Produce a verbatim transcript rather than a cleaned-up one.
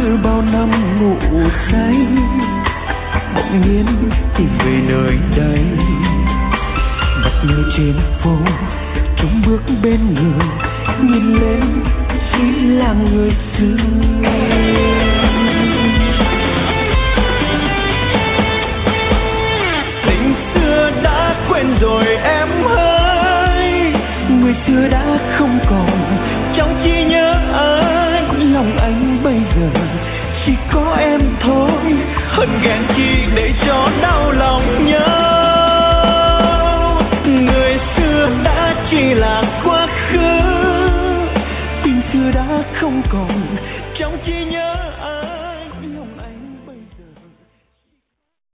như bao năm ngủ say, bỗng nhiên tìm về nơi đây. Đặt nơi trên phố chúng bước bên người, nhìn lên chỉ là người xưa. Tình xưa đã quên rồi em ơi, người xưa đã không còn trong trí nhớ anh. Lòng anh bây giờ chỉ có em thôi, hận ghen chi để cho đau lòng nhau. Người xưa đã chỉ là quá khứ, tình xưa đã không còn